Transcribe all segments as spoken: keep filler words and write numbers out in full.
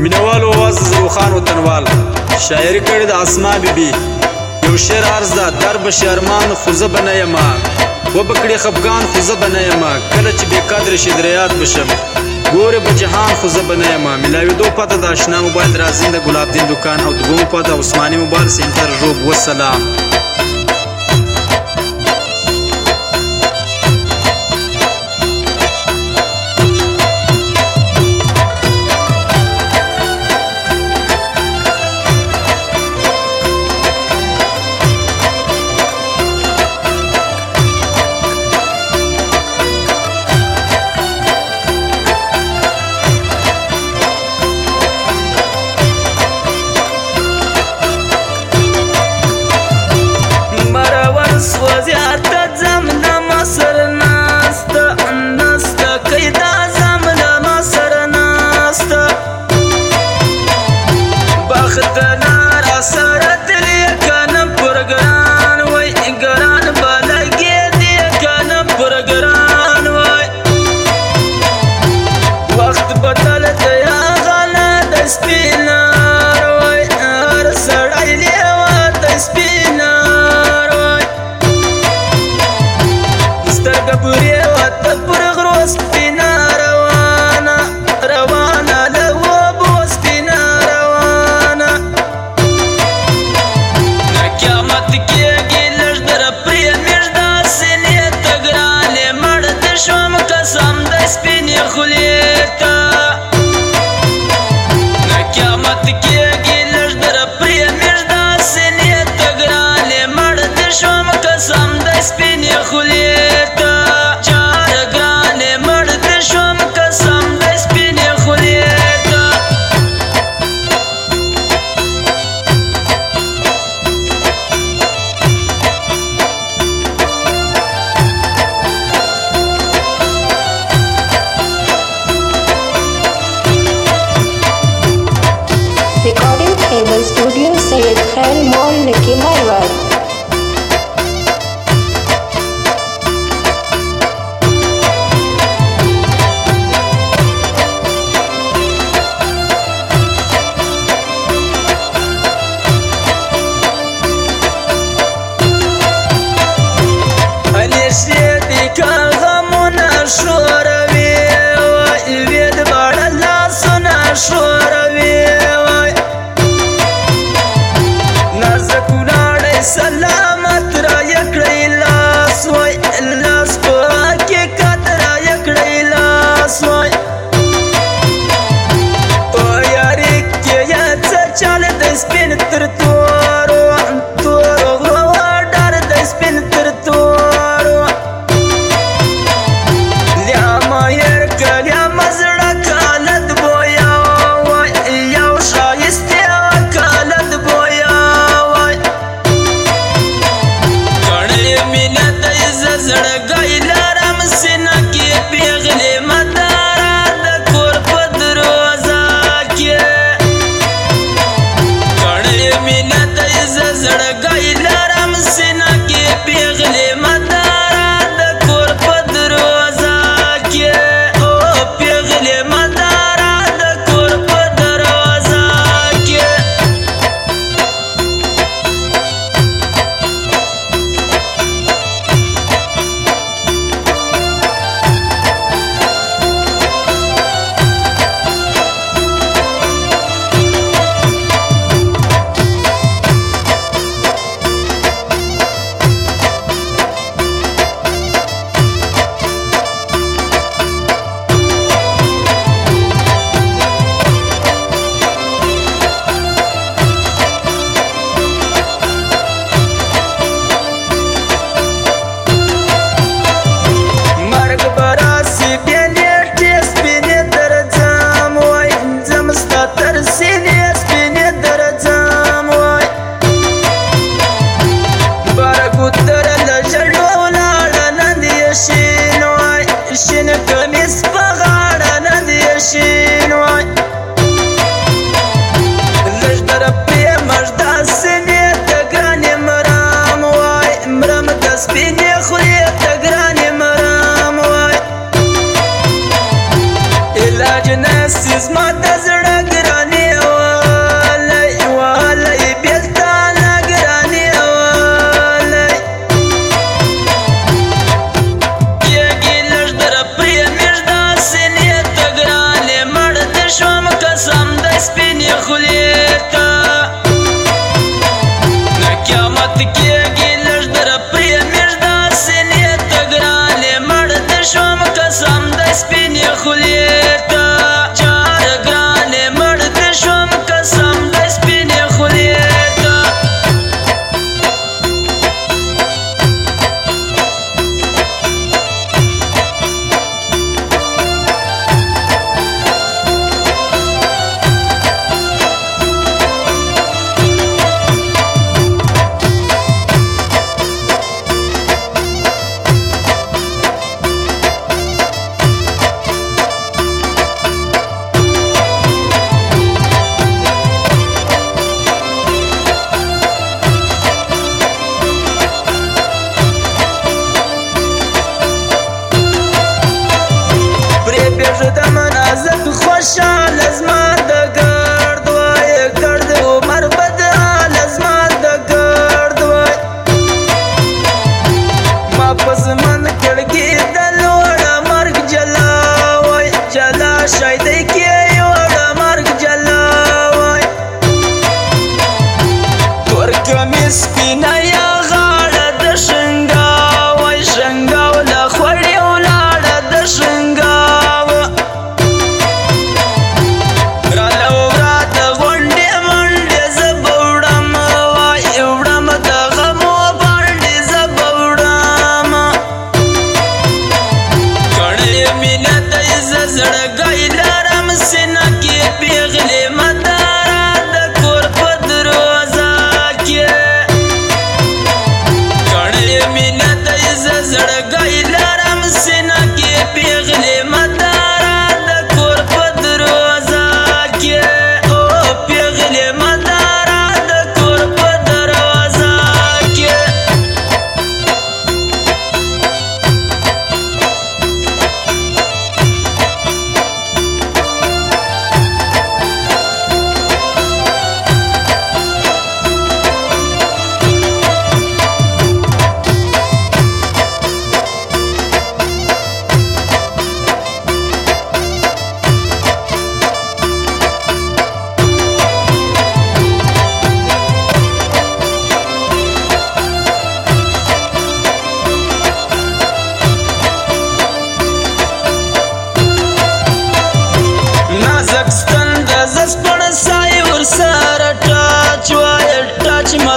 مینوالو واز روخان وطنوال شاعري کړې د اسما بیبي یو شعر عرض ده در بشي ارمان خو زه به نه یمه وبکړې خفګان خو زه به نه یمه کله چې بېقدره شي در یاد بشم ګورې به جهان خو زه به نه یمه میلاوېدو پته د اشنا موبایل رازین د ګلابدین دکان او دومو پته عثماني موبایل سینټر ژوب وسلام स्टूडियो सैयद खैर मॉल निकी मारवाड़।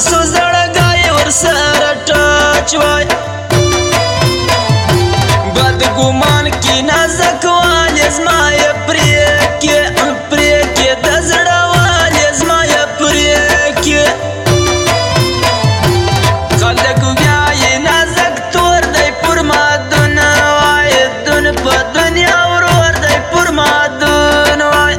تاسو زړګی ورسره ټچ وای بد ګمان کې نازک والې زما یې پرېږدې پرېږدې د زړه والې زما یې پرېږدې خلک وایي نازک تور دی پر ما دون وایي دون په دنیا ورور دی پر ما دون وایي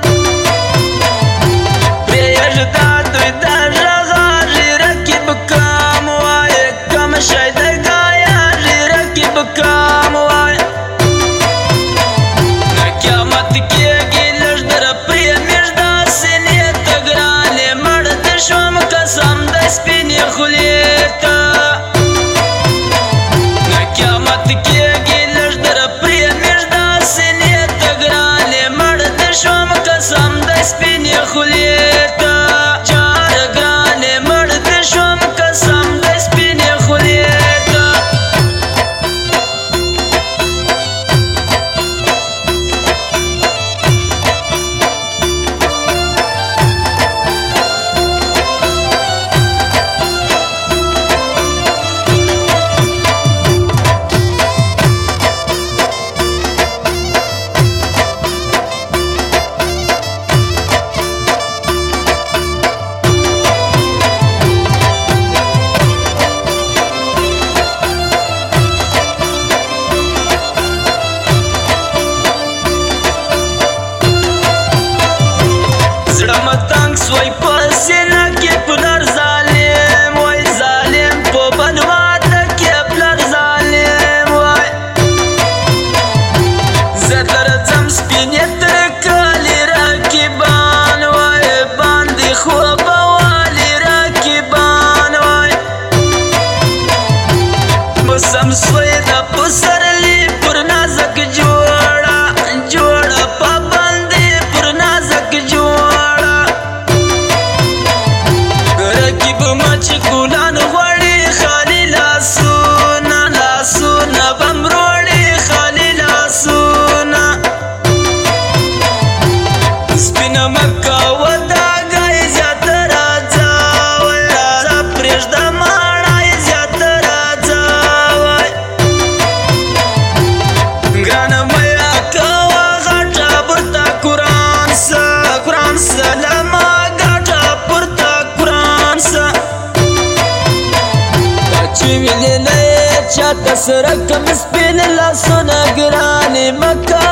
پرېږده دوی د غږاږي رقیب کم وایي کم شی دی ګایاږي رقیب کم وایي نه قیامت کېږي لږ در پرې مېږ داسې نیته ګرانې مړ دې شوم قسم دی سپینې خولې ته نه قیامت کېږي لږ در پرې مېږ داسې نیته ګرانې مړ دې شوم قسم دی سپینې خولې ته جار ګرانې مړ دې شوم قسم دی سپینې خولې ته زړه مه تنګ سوی په سینه کې پلار ظالم وای ظالم په بل واده کې پلار ظالم وای زه درځم سپینې تر کالي رقیبان وای باندې خوبوالي رقیبان وای مسم سوی د پسرلي پر نازک جوړه جوړه پابندي پر نازک جوړه رقیب مچ ګلان غوړي خالي لاسونه لاسونه بم روړي خالي لاسونه سپینه مکه وداګی زیاته راځه وای راځه پرېږده ماړی زیاته راځه وای ګرانه میا کوه غټه پورته قرآن سه قرآن سه له ما ګټه پورته قرآن سه دا چې ویلې نه یې چاته سره کم سپین لاسونه ګرانې مکه